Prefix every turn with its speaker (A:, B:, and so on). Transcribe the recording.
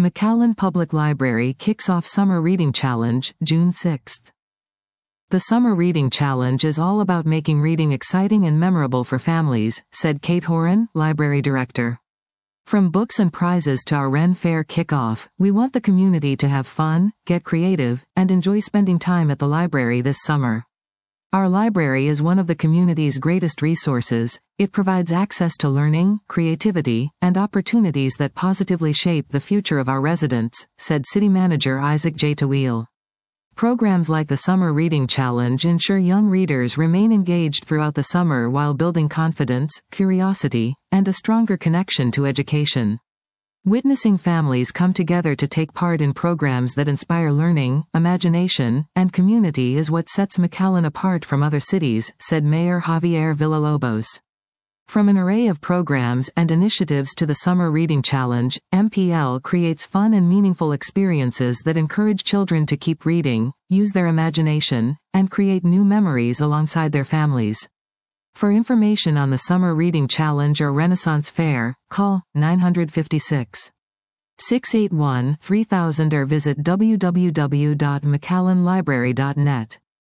A: McAllen Public Library kicks off Summer Reading Challenge, June 6. The Summer Reading Challenge is all about making reading exciting and memorable for families, said Kate Horan, library director. From books and prizes to our Ren Fair kickoff, we want the community to have fun, get creative, and enjoy spending time at the library this summer. Our library is one of the community's greatest resources. It provides access to learning, creativity, and opportunities that positively shape the future of our residents, said City Manager Isaac J. Tawil. Programs like the Summer Reading Challenge ensure young readers remain engaged throughout the summer while building confidence, curiosity, and a stronger connection to education. Witnessing families come together to take part in programs that inspire learning, imagination, and community is what sets McAllen apart from other cities, said Mayor Javier Villalobos. From an array of programs and initiatives to the Summer Reading Challenge, MPL creates fun and meaningful experiences that encourage children to keep reading, use their imagination, and create new memories alongside their families. For information on the Summer Reading Challenge or Renaissance Fair, call 956-681-3000 or visit www.mcallenlibrary.net.